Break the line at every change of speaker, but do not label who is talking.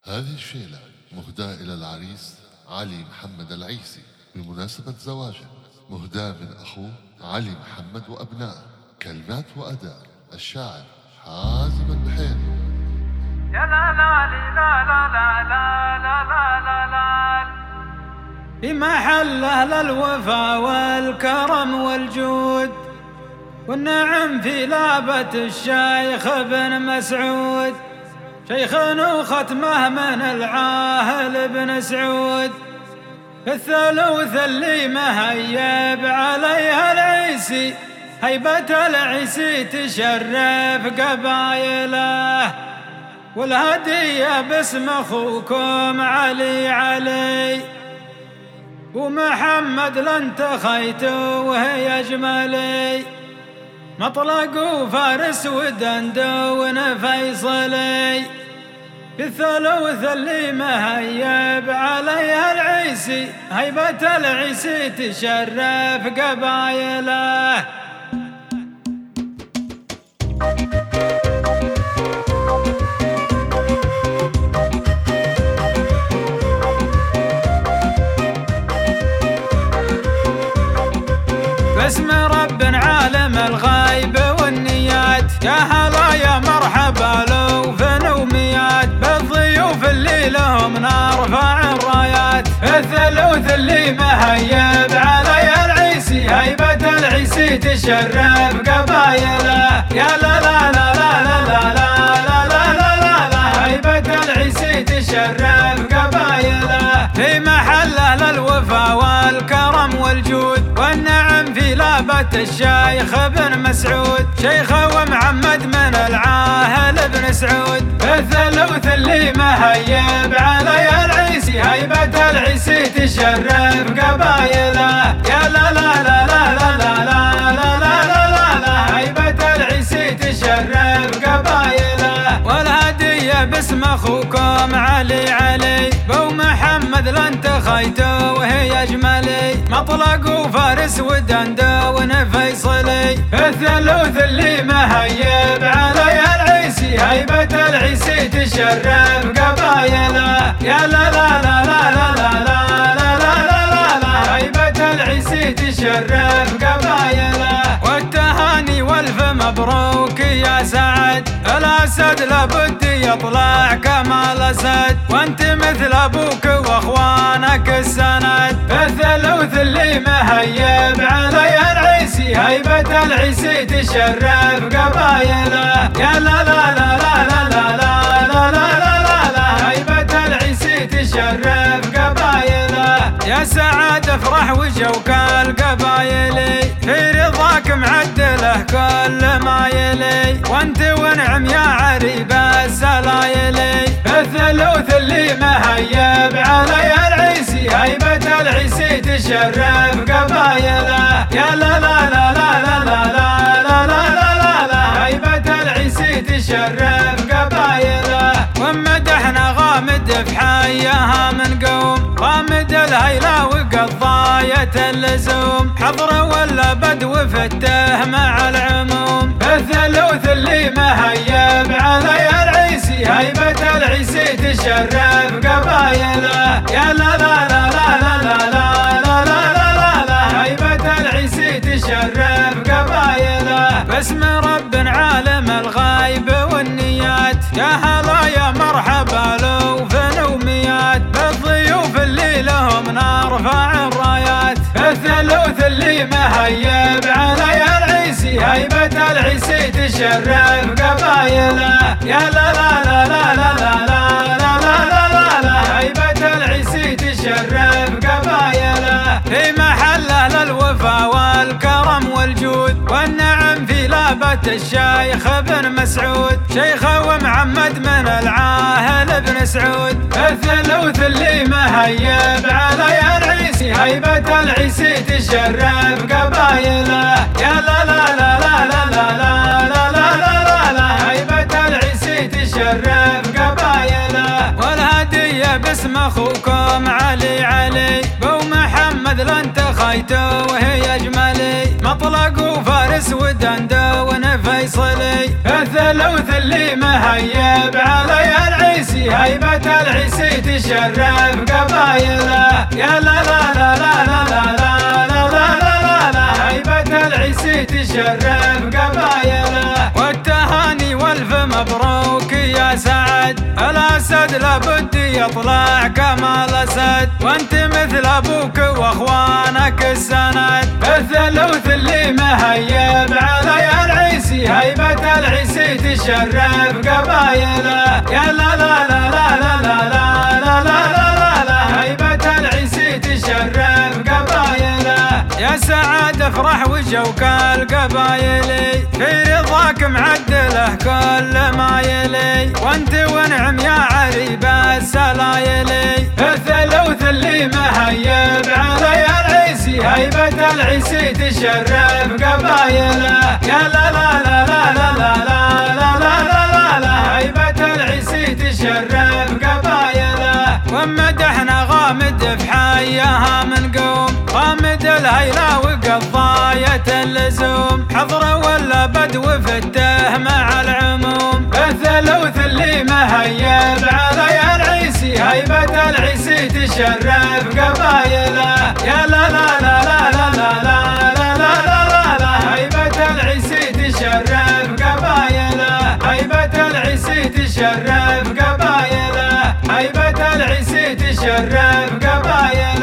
هذه الشيلة مهداة إلى العريس علي محمد العيسي بمناسبة زواجه، مهداة من أخوه علي محمد وأبنائه. كلمات وأداء الشاعر حازم البحيري.
يا لا لا لا لا لا لا لا لا لا في محله للوفا والكرم والجود والنعم في لابة الشيخ بن مسعود، شيخ وختمه من العاهل بن سعود، في الثلوث اللي مهيب عليها العيسي، هيبة العيسي تشرف قبايله، والهدية باسم أخوكم علي ومحمد لانتخيت وهي أجملي، مطلق فارس ودندون فيصلي، في الثلوث اللي مهيب عليها العيسي، هيبة العيسي تشرف قبايله. باسم رب عالم الغيب والنيات، يا هلا يا مرحبا الوف وميات، بالضيوف اللي لهم نرفع الرايات، الثلوث اللي مهيب علي العيسي، هيبة العيسي تشرف قبايله، يا لا لا لا لا لا لا لا لا لا لا هيبة العيسي تشرف قبايله، في محله للوفا والكرم والجود والنعم في لابة الشيخ بن مسعود، شيخه ومحمد من العاهل بن سعود، الثلوث اللي مهيب علي العيسي، هيبة العيسي تشرف قبايله، يا لا لا لا لا لا لا لا لا لا لا هيبة العيسي تشرف قبايله، والهدية باسم أخوكم علي ومحمد لانتخيته وهي أجملي، مطلق فارس ودندون فيصلي، الثلوث اللي مهيب علي العيسي، هيبة العيسي تشرف قبايله، يا لا لا لا لا لا لا لا لا لا هيبة العيسي تشرف قبايله، والتهاني والف مبروك يا سعد، الأسد لابد يطلع كما الأسد، وانت مثل أبوك وأخوانك السند، الثلوث اللي مهيب علي العيسي، هيبة العيسي تشرف قبايله، يا لا لا لا لا لا لا لا لا لا هيبة العيسي تشرف قبايله، يا سعد افرح وجوك القبايلي، في رضاك معدله كل ما يلي، وانت ونعم يا عريب السلايلي، الثلوث اللي مهيب علي العيسي، هيبة العيسي تشرف قبايله، يا لا لا لا لا لا لا لا لا لا هيبة العيسي تشرف قبايله، ومدحنا غامد في حيها من قوم، غامد الهيلة وقضاية اللزوم، حضر ولا بدو فته مع العموم، الثلوث اللي مهيب علي العيسي، هيبة العيسي تشرف قبايله، يا لا لا لا لا لا لا لا لا لا هيبة العيسي تشرف قبايله، باسم رب عالم الغيب والنيات، يا هلا يا مرحبا الوف وميات، بالضيوف اللي لهم نرفع الرايات، الثلوث اللي مهيب علي العيسي، هيبة العيسي تشرف قبايله، يا لا لا لا لا لا لا لا لا هيبة العيسي تشرف قبايله، في محله للوفا والكرم والجود والنعم في لابة الشيخ بن مسعود، شيخه ومحمد من العاهل بن سعود، الثلوث اللي مهيب علي العيسي، هيبة العيسي تشرف قبايله، يا لا لا لا لا لا لا لا لا لا هيبة العيسي تشرف قبايله، والهدية باسم أخوكم علي ومحمد لانتخيته رايته وهي اجملي مطلق وفارس ودندون فيصلي الثلوث اللي مهيب علي العيسي هيبة العيسي تشرف قبايله يا لا لا لا لا لا لا لا لا لا لا هيبة العيسي تشرف قبايله والتهاني والف مبروك يا سعد الاسد لابد يطلع كما الاسد وانت مثل ابوك واخوانك السند الثلوث اللي مهيب علي العيسي هيبة العيسي تشرف قبايله يا لا لا لا لا لا لا لا لا لا لا هيبة العيسي تشرف قبايله يا سعد افرح وجوك القبايلي في رضاك معدله كل ما يلي وانت ونعم يا عريب السلايلي الثلوث اللي مهيب علي العيسي هيبة العيسي تشرف قبايله يا لا لا لا لا لا لا لا لا لا لا هيبة العيسي تشرف قبايله ومدحنا غامد في حيها من قوم غامد الهيلة وقضاية اللزوم حضر ولا بدو في التهم مع العموم الثلوث اللي مهيب علي العيسي هيبة العيسي تشرف قبايله يا لا لا لا لا لا لا لا لا لا لا هيبة العيسي تشرف قبايله هيبة العيسي تشرف قبايله هيبة العيسي تشرف قبايله